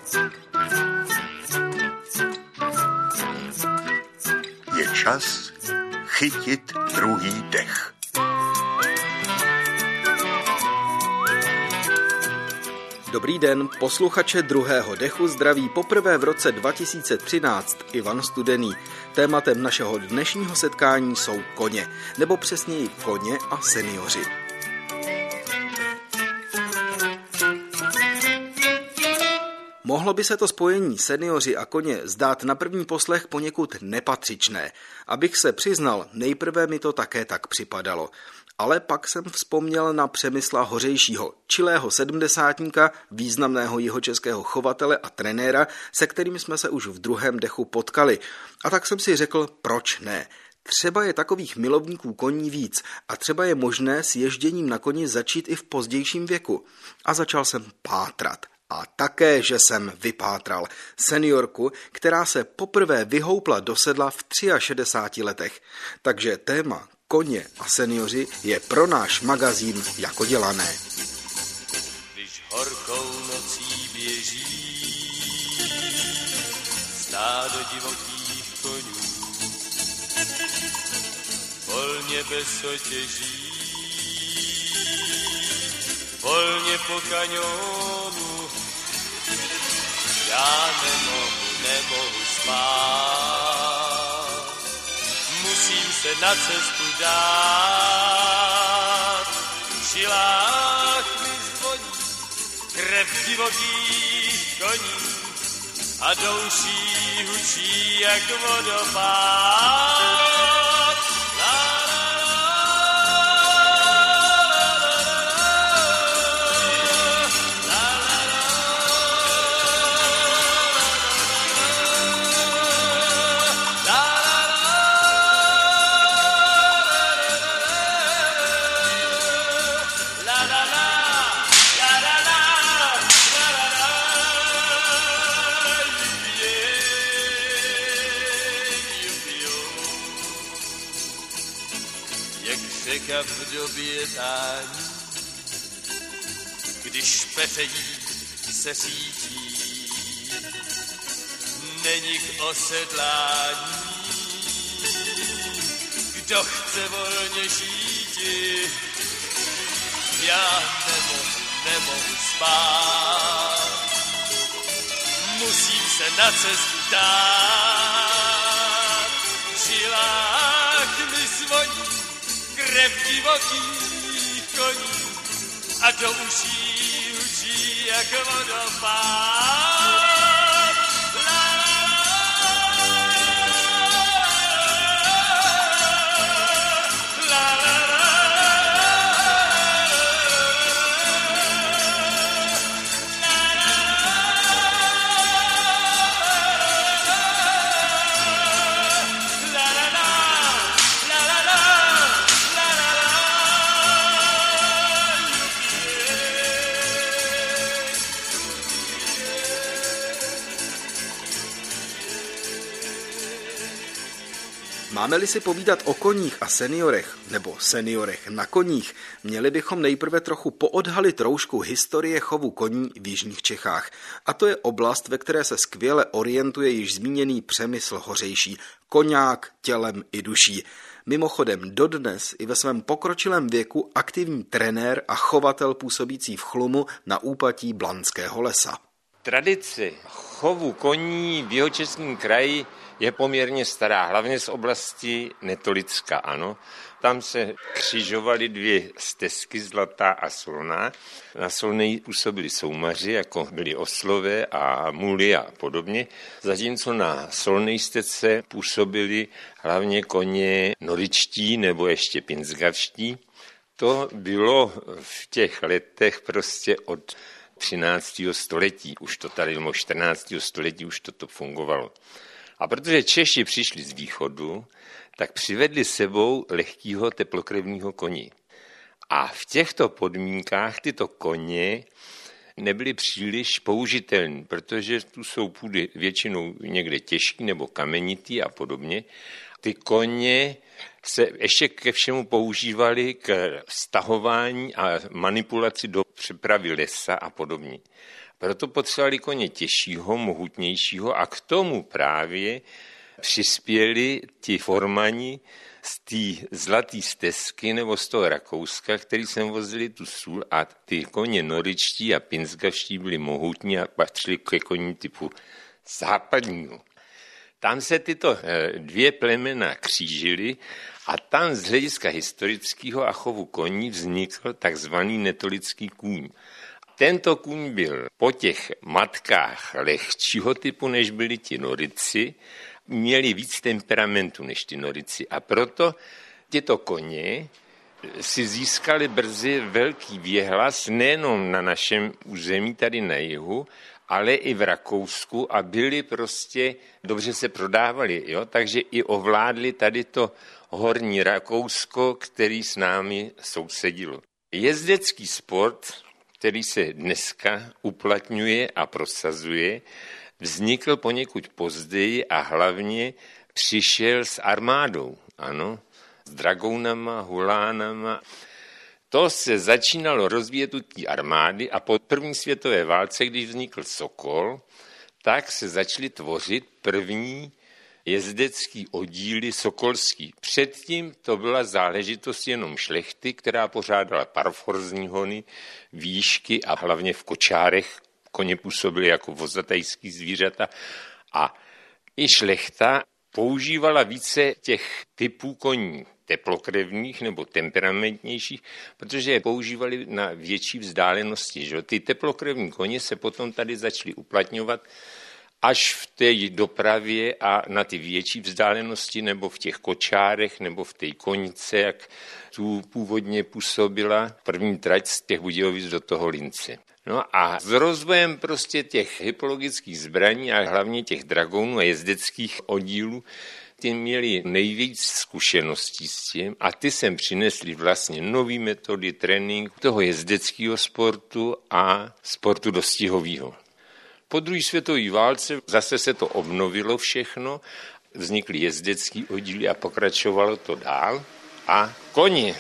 Je čas chytit druhý dech. Dobrý den, posluchače druhého dechu zdraví poprvé v roce 2013 Ivan Studený. Tématem našeho dnešního setkání jsou koně, nebo přesněji koně a seniori. Mohlo by se to spojení seniori a koně zdát na první poslech poněkud nepatřičné. Abych se přiznal, nejprve mi to také tak připadalo. Ale pak jsem vzpomněl na Přemysla Hořejšího, čilého sedmdesátníka, významného jihočeského chovatele a trenéra, se kterým jsme se už v druhém dechu potkali. A tak jsem si řekl, proč ne? Třeba je takových milovníků koní víc a třeba je možné s ježděním na koni začít i v pozdějším věku. A začal jsem pátrat. A také, že jsem vypátral seniorku, která se poprvé vyhoupla do sedla v 63 letech. Takže téma koně a seniori je pro náš magazín jako dělané. Když horkou nocí běží stádo divokých konňů, volně bez otěží, volně po kaňonu, já nemohu spát. Musím se na cestu dát, v žilách mi zvoní krev divokých koní a douší hučí jak vodopád. Řeka v době tání, když pefejí se sítí, není k osedlání. Kdo chce volně žíti, já nemohu spát. Musím se na cestu dát, v žilách mi zvoní krev divokých koní a do uší hučí jak vodopád. Máme-li si povídat o koních a seniorech, nebo seniorech na koních, měli bychom nejprve trochu poodhalit roušku historie chovu koní v jižních Čechách. A to je oblast, ve které se skvěle orientuje již zmíněný Přemysl Hořejší, koňák tělem i duší. Mimochodem dodnes i ve svém pokročilém věku aktivní trenér a chovatel působící v Chlumu na úpatí Blanského lesa. Tradice chovu koní v Jihočeském kraji je poměrně stará, hlavně z oblasti Netolicka, ano. Tam se křižovaly dvě stezky, Zlatá a Solná. Na Solné působili soumaři, jako byli oslové a muly a podobně, zatímco na Solné stezce působili hlavně koně noričtí nebo ještě pinsgavští. To bylo v těch letech prostě od 13. století, už to tady, nebo 14. století už toto fungovalo. A protože Češi přišli z východu, tak přivedli sebou lehkýho teplokrevního koně. A v těchto podmínkách tyto koně nebyly příliš použitelné, protože tu jsou půdy většinou někde těžký nebo kamenitý a podobně. Ty koně se ještě ke všemu používaly k stahování a manipulaci do přepravy lesa a podobně. Proto potřebovali koně těžšího, mohutnějšího a k tomu právě přispěli ti formani z té zlaté stezky nebo z toho Rakouska, který sem vozili tu sůl a ty koně noričtí a pinsgavští byli mohutní a patřili ke koním typu západního. Tam se tyto dvě plemena křížily a tam z hlediska historického a chovu koní vznikl takzvaný netolický kůň. Tento kůň byl po těch matkách lehčího typu, než byli ti norici, měli víc temperamentu než ty norici a proto tyto koně si získali brzy velký věhlas nejenom na našem území tady na jihu, ale i v Rakousku a byli prostě, dobře se prodávali, jo? Takže i ovládli tady to horní Rakousko, který s námi sousedilo. Jezdecký sport, který se dneska uplatňuje a prosazuje, vznikl poněkud později a hlavně přišel s armádou, ano, s dragounama, hulánama. To se začínalo rozvíjet u té armády a po první světové válce, když vznikl Sokol, tak se začaly tvořit první jezdecký oddíly sokolský. Předtím to byla záležitost jenom šlechty, která pořádala parforzní hony, výšky a hlavně v kočárech koně působily jako vozatajský zvířata a i šlechta používala více těch typů koní teplokrevných nebo temperamentnějších, protože je používali na větší vzdálenosti. Že? Ty teplokrevní koně se potom tady začaly uplatňovat až v té dopravě a na ty větší vzdálenosti nebo v těch kočárech nebo v té konice, jak tu původně působila první trať z těch Budějovic do toho Lince. No a s rozvojem prostě těch hypologických zbraní a hlavně těch dragounů a jezdeckých oddílů, ty měli nejvíc zkušeností s tím a ty sem přinesli vlastně nový metody tréninku toho jezdeckého sportu a sportu dostihového. Po druhé světové válce zase se to obnovilo všechno, vznikly jezdecký oddíly a pokračovalo to dál a koně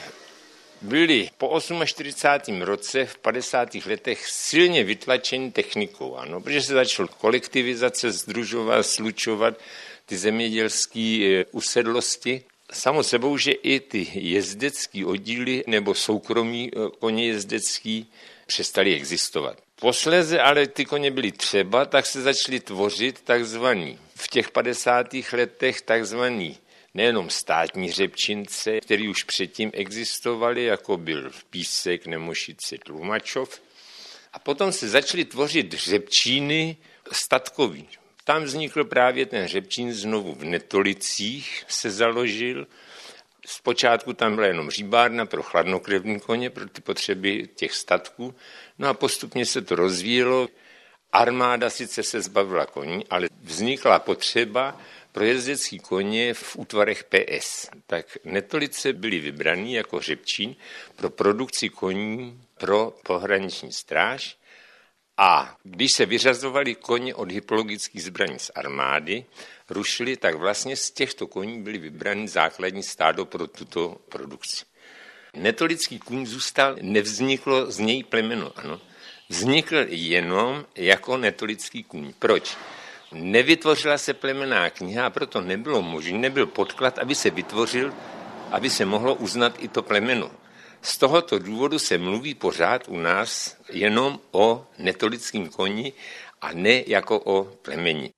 byli po 48. roce v 50. letech silně vytlačeni technikou, ano, protože se začalo kolektivizace, sdružovat, slučovat ty zemědělské usedlosti. Samo sebou, že i ty jezdecké oddíly nebo soukromí koně jezdecký přestali existovat. Posléze ale ty koně byly třeba, tak se začaly tvořit takzvaný v těch 50. letech takzvaný nejenom státní hřebčince, který už předtím existovali, jako byl Písek, Nemošice, Tlumačov. A potom se začaly tvořit hřebčíny statkový. Tam vznikl právě ten hřebčín znovu v Netolicích, se založil. Zpočátku tam byla jenom hříbárna pro chladnokrevní koně, pro ty potřeby těch statků. No a postupně se to rozvíjelo. Armáda sice se zbavila koní, ale vznikla potřeba pro jezdecký koně v útvarech PS. Tak Netolice byly vybraný jako hřebčín pro produkci koní pro pohraniční stráž. A když se vyřazovali koně od hypologických zbraní z armády, rušili, tak vlastně z těchto koní byly vybrány základní stádo pro tuto produkci. Netolický kůň zůstal, nevzniklo z něj plemeno, ano. Vznikl jenom jako netolický kůň. Proč? Nevytvořila se plemenná kniha a proto nebylo možné, nebyl podklad, aby se vytvořil, aby se mohlo uznat i to plemeno. Z tohoto důvodu se mluví pořád u nás jenom o netolickém koni a ne jako o plemeni.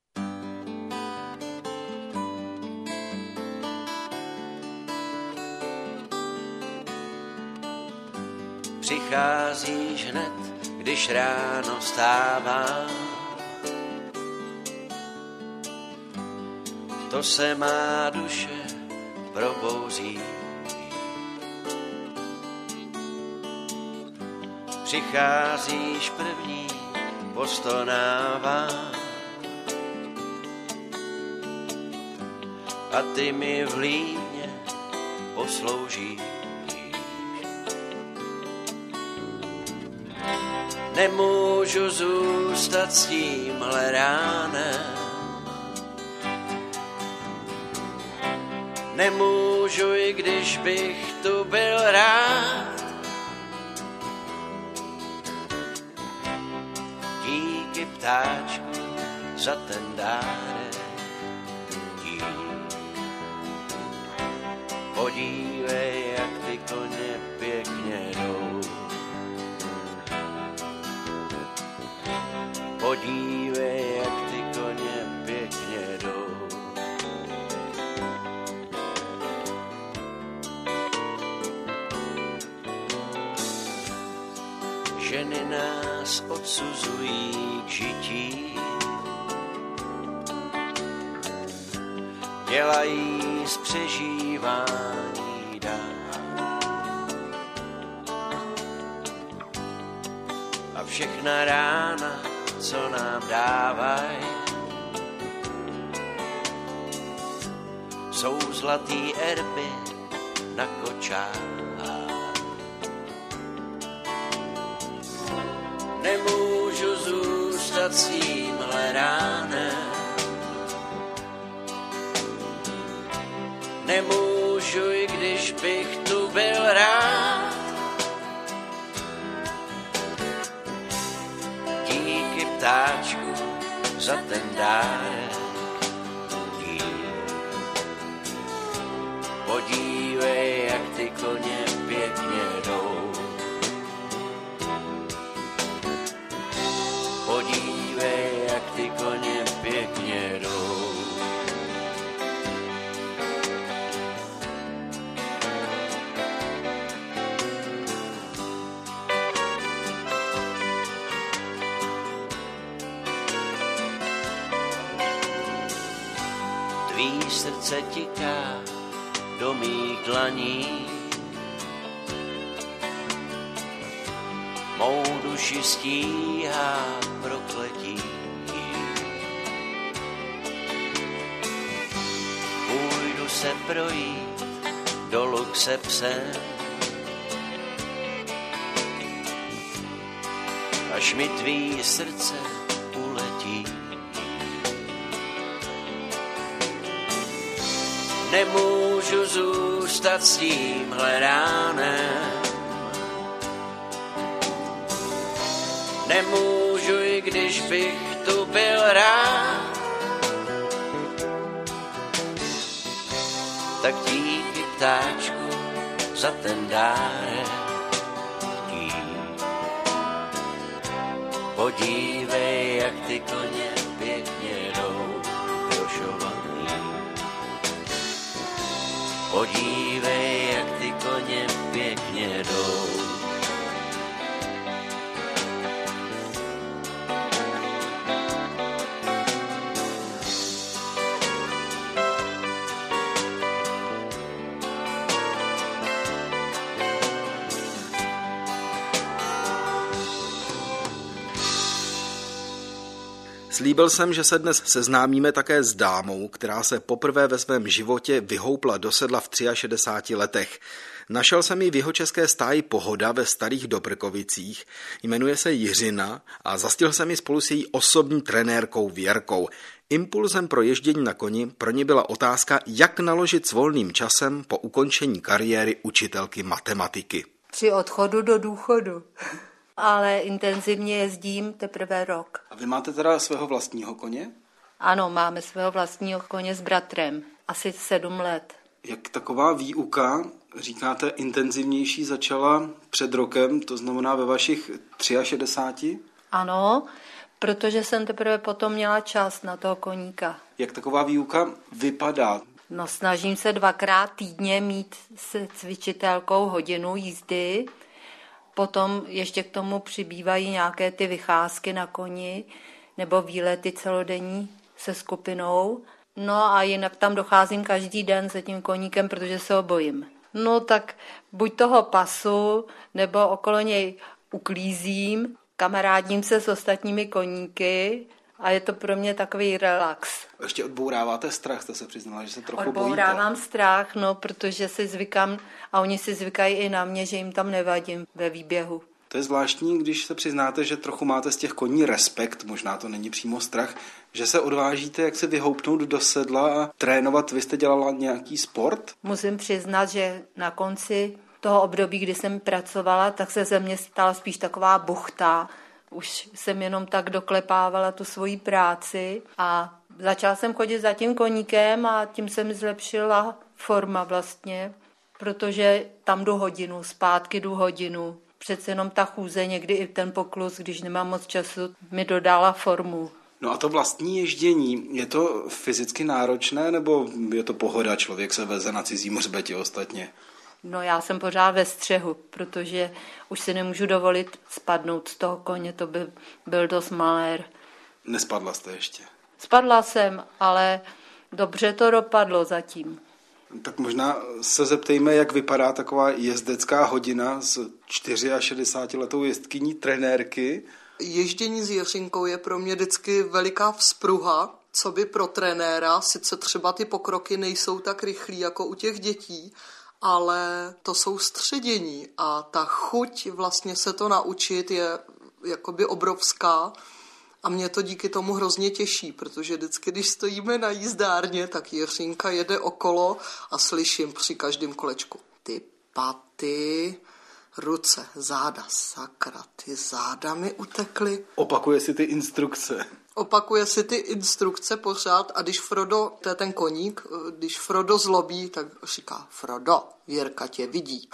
Přicházíš hned, když ráno vstává, to se má duše probouzí. Přicházíš první, postonává a ty mi v líně posloužíš. Nemůžu zůstat s tímhle ránem, nemůžu, i když bych tu byl rád. Tím ptáčku, za ten dárek. Dík. Podívej, jak ty koně pěkně jdou. Podívej, jak ty koně pěkně jdou. Ženy nás odsuzují k žití, dělají z přežívání dál. A všechna rána, co nám dávaj, jsou zlatý erby na kočách. Nemůžu zůstat s tímhle ránem, nemůžu, i když bych tu byl rád. Díky ptáčku za ten dárek. Dík. Podívej, jak ty koně pěkně jdou. Podívej, jak ty koně pěkně jdou. Tvý srdce tiká do mých dlaní, mou duši stíhá prokletí. Půjdu se projít dolů k sepsem, až mi tvý srdce uletí. Nemůžu zůstat s tímhle ránem, nemůžu, i když bych tu byl rád. Tak díky ptáčku za ten dárek. Dík. Podívej, jak ty koně pěkně jdou krošovaný. Podívej, jak ty koně pěkně jdou. Slíbil jsem, že se dnes seznámíme také s dámou, která se poprvé ve svém životě vyhoupla do sedla v 63 letech. Našel jsem ji v jihočeské stáji Pohoda ve Starých Dobrkovicích, jmenuje se Jiřina a zastihl jsem ji spolu s její osobní trenérkou Věrkou. Impulzem pro ježdění na koni pro ní byla otázka, jak naložit s volným časem po ukončení kariéry učitelky matematiky. Při odchodu do důchodu. Ale intenzivně jezdím teprve rok. A vy máte teda svého vlastního koně? Ano, máme svého vlastního koně s bratrem. Asi 7 let. Jak taková výuka, říkáte, intenzivnější začala před rokem, to znamená ve vašich 63? Ano, protože jsem teprve potom měla čas na toho koníka. Jak taková výuka vypadá? No, snažím se 2krát týdně mít s cvičitelkou hodinu jízdy. Potom ještě k tomu přibývají nějaké ty vycházky na koni nebo výlety celodenní se skupinou. No a jinak tam docházím každý den se tím koníkem, protože se ho bojím. No tak buď toho pasu, nebo okolo něj uklízím, kamarádím se s ostatními koníky a je to pro mě takový relax. Ještě odbouráváte strach, jste se přiznala, že se trochu bojíte. Odbourávám strach, no, protože si zvykám a oni si zvykají i na mě, že jim tam nevadím ve výběhu. To je zvláštní, když se přiznáte, že trochu máte z těch koní respekt, možná to není přímo strach, že se odvážíte, jak se vyhoupnout do sedla a trénovat. Vy jste dělala nějaký sport? Musím přiznat, že na konci toho období, kdy jsem pracovala, tak se ze mě stala spíš taková buchta. Už jsem jenom tak doklepávala tu svoji práci a začala jsem chodit za tím koníkem a tím se mi zlepšila forma vlastně, protože tam jdu hodinu, zpátky jdu hodinu. Přece jenom ta chůze, někdy i ten poklus, když nemám moc času, mi dodala formu. No a to vlastní ježdění, je to fyzicky náročné, nebo je to pohoda, člověk se veze na cizím hřbetě ostatně? No já jsem pořád ve střehu, protože už si nemůžu dovolit spadnout z toho koně, to by byl dost malér. Nespadla jste ještě? Spadla jsem, ale dobře to dopadlo zatím. Tak možná se zeptejme, jak vypadá taková jezdecká hodina s 64letou jezdkyní trenérky. Ježdění s Jiřinkou je pro mě vždycky veliká vzpruha, co by pro trenéra, sice třeba ty pokroky nejsou tak rychlí jako u těch dětí, ale to soustředění a ta chuť vlastně se to naučit je jakoby obrovská a mě to díky tomu hrozně těší, protože vždycky, když stojíme na jízdárně, tak Jiřinka jede okolo a slyším při každém kolečku ty paty, ruce, záda, sakra, ty záda mi utekly. Opakuje si ty instrukce. Opakuje si ty instrukce pořád a když Frodo, to je ten koník, když Frodo zlobí, tak říká Frodo, Jirka tě vidí.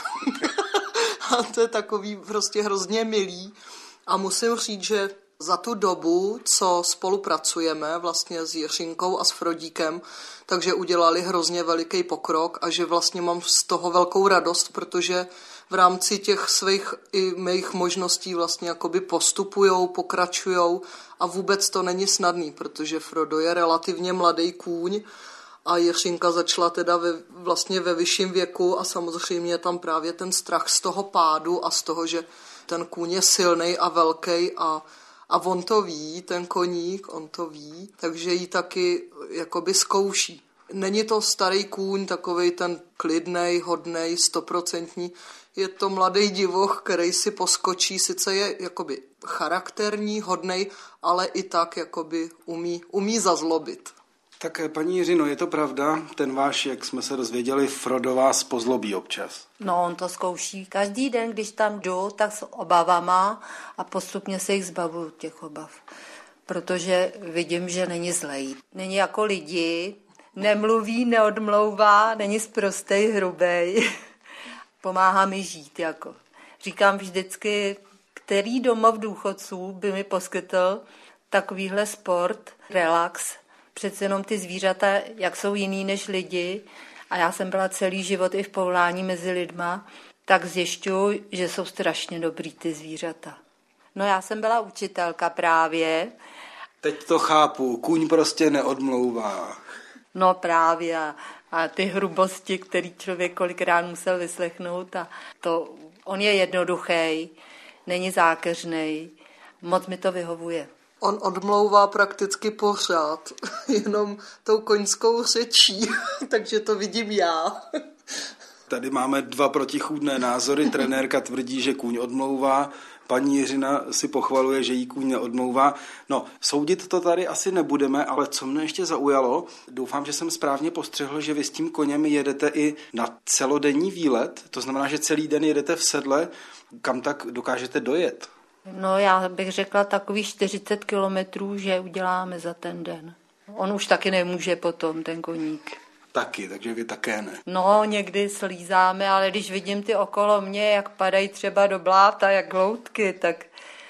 A to je takový prostě hrozně milý. A musím říct, že za tu dobu, co spolupracujeme vlastně s Jiřinkou a s Frodíkem, takže udělali hrozně veliký pokrok a že vlastně mám z toho velkou radost, protože v rámci těch svých i mých možností vlastně jakoby postupujou, pokračujou a vůbec to není snadný, protože Frodo je relativně mladý kůň a Jiřinka začala teda vlastně ve vyšším věku a samozřejmě je tam právě ten strach z toho pádu a z toho, že ten kůň je silnej a velký a on to ví, ten koník, on to ví, takže ji taky jakoby zkouší. Není to starý kůň, takovej ten klidnej, hodnej, 100%. Je to mladý divoch, který si poskočí, sice je jakoby charakterní, hodnej, ale i tak jakoby umí zazlobit. Tak paní Jiřino, je to pravda? Ten váš, jak jsme se dozvěděli, Frodo vás pozlobí občas. No, on to zkouší každý den, když tam jdu, tak s obavama a postupně se jich zbavuju, těch obav. Protože vidím, že není zlej. Není jako lidi, nemluví, neodmlouvá, není sprostej, hrubej. Pomáhá mi žít, jako. Říkám vždycky, který domov důchodců by mi poskytl takovýhle sport, relax. Přece jenom ty zvířata, jak jsou jiný než lidi, a já jsem byla celý život i v povolání mezi lidma, tak zjišťuji, že jsou strašně dobrý ty zvířata. No já jsem byla učitelka právě. Teď to chápu, kůň prostě neodmlouvá. No právě a ty hrubosti, který člověk kolikrát musel vyslechnout a to, on je jednoduchý, není zákeřnej, moc mi to vyhovuje. On odmlouvá prakticky pořád, jenom tou koňskou řečí, takže to vidím já. Tady máme dva protichůdné názory. Trenérka tvrdí, že kůň odmlouvá, paní Jiřina si pochvaluje, že jí kůň neodmlouvá. No, soudit to tady asi nebudeme, ale co mne ještě zaujalo, doufám, že jsem správně postřehl, že vy s tím koněm jedete i na celodenní výlet, to znamená, že celý den jedete v sedle, kam tak dokážete dojet? No já bych řekla takových 40 kilometrů, že uděláme za ten den. On už taky nemůže potom, ten koník. Taky, takže vy také ne. No, někdy slízáme, ale když vidím ty okolo mě, jak padají třeba do bláta, jak loutky, tak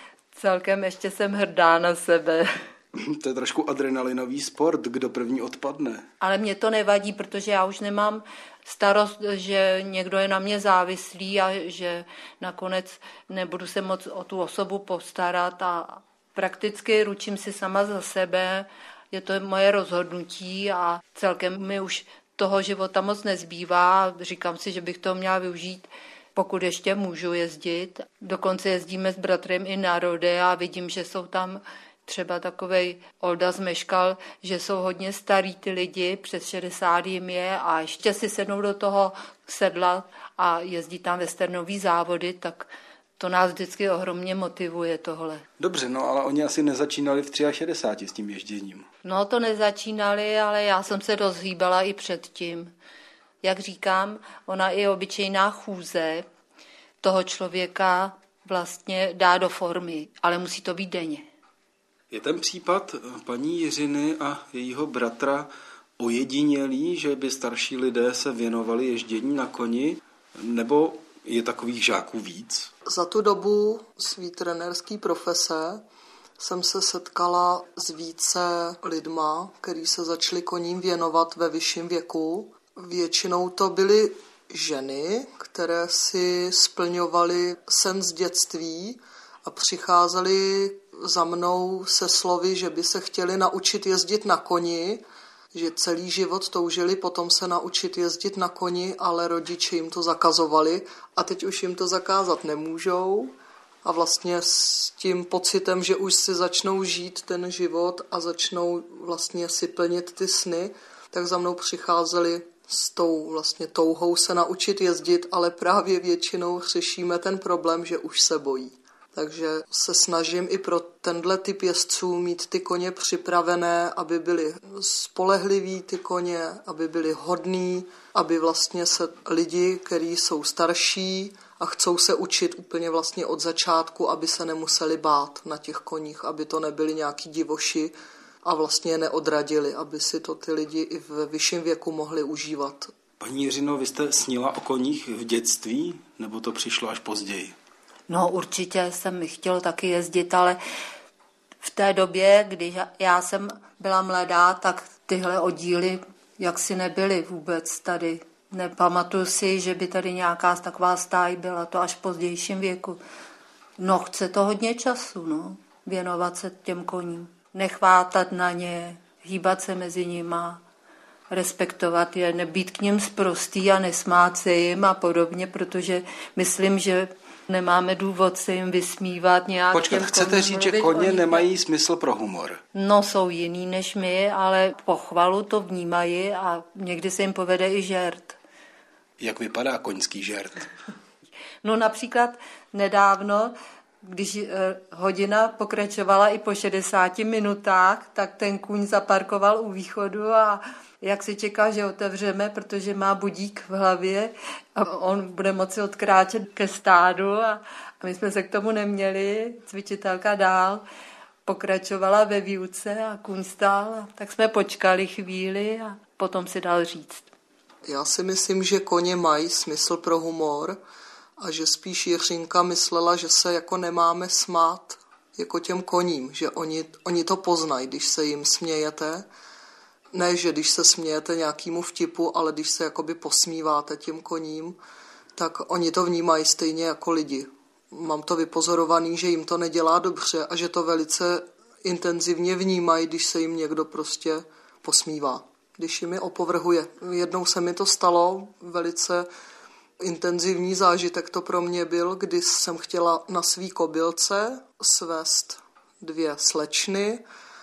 celkem ještě jsem hrdá na sebe. To je trošku adrenalinový sport, kdo první odpadne. Ale mě to nevadí, protože já už nemám starost, že někdo je na mě závislý a že nakonec nebudu se moc o tu osobu postarat a prakticky ručím si sama za sebe. Je to moje rozhodnutí a celkem mi už toho života moc nezbývá. Říkám si, že bych to měla využít, pokud ještě můžu jezdit. Dokonce jezdíme s bratrem i na rode a vidím, že jsou tam třeba takovej Olda Zmeškal, že jsou hodně starý ty lidi, přes 60 jim je a ještě si sednou do toho sedla a jezdí tam westernový závody, tak to nás vždycky ohromně motivuje tohle. Dobře, no ale oni asi nezačínali v 63 s tím ježděním. No to nezačínali, ale já jsem se rozhýbala i předtím. Jak říkám, ona i obyčejná chůze toho člověka vlastně dá do formy, ale musí to být denně. Je ten případ paní Jiřiny a jejího bratra ojedinělý, že by starší lidé se věnovali ježdění na koni, nebo je takových žáků víc? Za tu dobu svý trenérský profese jsem se setkala s více lidma, kteří se začali koním věnovat ve vyšším věku. Většinou to byly ženy, které si splňovaly sen z dětství a přicházely za mnou se slovy, že by se chtěli naučit jezdit na koni, že celý život toužili potom se naučit jezdit na koni, ale rodiče jim to zakazovali a teď už jim to zakázat nemůžou. A vlastně s tím pocitem, že už si začnou žít ten život a začnou vlastně si plnit ty sny, tak za mnou přicházeli s tou vlastně touhou se naučit jezdit, ale právě většinou řešíme ten problém, že už se bojí. Takže se snažím i pro tenhle typ jezdců mít ty koně připravené, aby byly spolehliví ty koně, aby byly hodný, aby vlastně se lidi, kteří jsou starší a chcou se učit úplně vlastně od začátku, aby se nemuseli bát na těch koních, aby to nebyli nějaký divoši a vlastně je neodradili, aby si to ty lidi i v vyšším věku mohli užívat. Paní Jiřino, vy jste snila o koních v dětství, nebo to přišlo až později? No určitě jsem chtěl taky jezdit, ale v té době, když já jsem byla mladá, tak tyhle oddíly jaksi nebyly vůbec tady. Nepamatuju si, že by tady nějaká taková stáj byla, to až v pozdějším věku. No chce to hodně času, no, věnovat se těm koním. Nechvátat na ně, hýbat se mezi nima, respektovat je, nebýt k nim sprostý a nesmát se jim a podobně, protože myslím, že nemáme důvod se jim vysmívat nějak. Počkat, chcete říct, že koně nemají smysl pro humor? No, jsou jiný než my, ale pochvalu to vnímají a někdy se jim povede i žert. Jak vypadá koňský žert? No například nedávno, když hodina pokračovala i po 60 minutách, tak ten kůň zaparkoval u východu a jak si čeká, že otevřeme, protože má budík v hlavě a on bude moci odkráčet ke stádu a my jsme se k tomu neměli. Cvičitelka dál pokračovala ve výuce a kůň stál, tak jsme počkali chvíli a potom si dal říct. Já si myslím, že koně mají smysl pro humor a že spíš Jiřinka myslela, že se jako nemáme smát jako těm koním, že oni to poznají, když se jim smějete. Ne, že když se smějete nějakému vtipu, ale když se jakoby posmíváte těm koním, tak oni to vnímají stejně jako lidi. Mám to vypozorovaný, že jim to nedělá dobře a že to velice intenzivně vnímají, když se jim někdo prostě posmívá. Když jim je opovrhuje. Jednou se mi to stalo, velice intenzivní zážitek to pro mě byl, kdy jsem chtěla na svý kobylce svést 2 slečny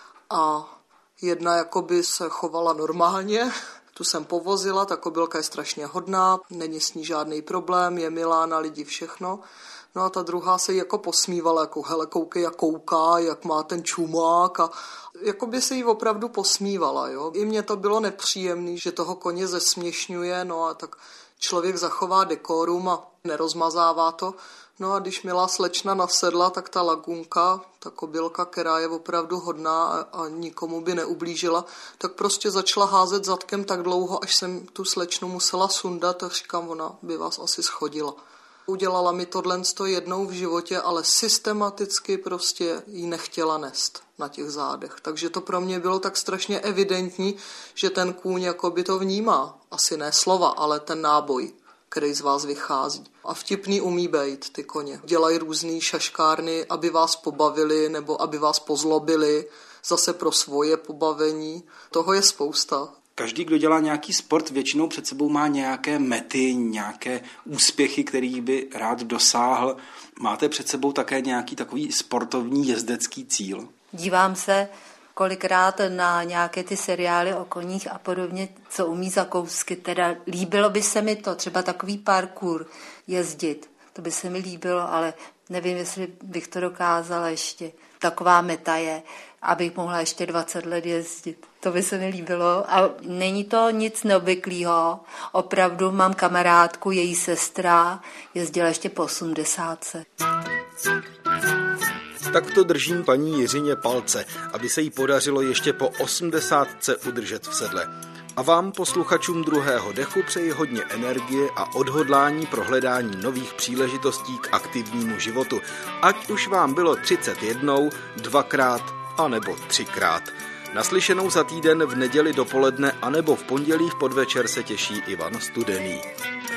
a jedna jakoby se chovala normálně, tu jsem povozila, ta kobylka je strašně hodná, není s ní žádný problém, je milá na lidi, všechno. No a ta druhá se jí jako posmívala, jako hele, koukej, jak kouká, jak má ten čumák a jakoby se jí opravdu posmívala, jo. I mně to bylo nepříjemný, že toho koně zesměšňuje, no a tak člověk zachová dekorum a nerozmazává to. No a když milá slečna nasedla, tak ta lagunka, ta kobylka, která je opravdu hodná a nikomu by neublížila, tak prostě začala házet zadkem tak dlouho, až jsem tu slečnu musela sundat a říkám, ona by vás asi schodila. Udělala mi tohle jednou v životě, ale systematicky prostě jí nechtěla nést na těch zádech. Takže to pro mě bylo tak strašně evidentní, že ten kůň jakoby to vnímá. Asi ne slova, ale ten náboj, který z vás vychází. A vtipný umí bejt ty koně. Dělají různý šaškárny, aby vás pobavili nebo aby vás pozlobili, zase pro svoje pobavení. Toho je spousta. Každý, kdo dělá nějaký sport, většinou před sebou má nějaké mety, nějaké úspěchy, který by rád dosáhl. Máte před sebou také nějaký takový sportovní jezdecký cíl? Dívám se kolikrát na nějaké ty seriály o koních a podobně, co umí za kousky. Teda líbilo by se mi to, třeba takový parkour jezdit. To by se mi líbilo, ale nevím, jestli bych to dokázala ještě. Taková meta je, abych mohla ještě 20 let jezdit. To by se mi líbilo a není to nic neobvyklého. Opravdu mám kamarádku, její sestra jezdila ještě po 80. Tak to držím paní Jiřině palce, aby se jí podařilo ještě po 80 udržet v sedle. A vám, posluchačům druhého dechu, přeji hodně energie a odhodlání pro hledání nových příležitostí k aktivnímu životu. Ať už vám bylo 31, 2krát a nebo 3krát. Naslyšenou za týden v neděli dopoledne a nebo v pondělí v podvečer se těší Ivan Studený.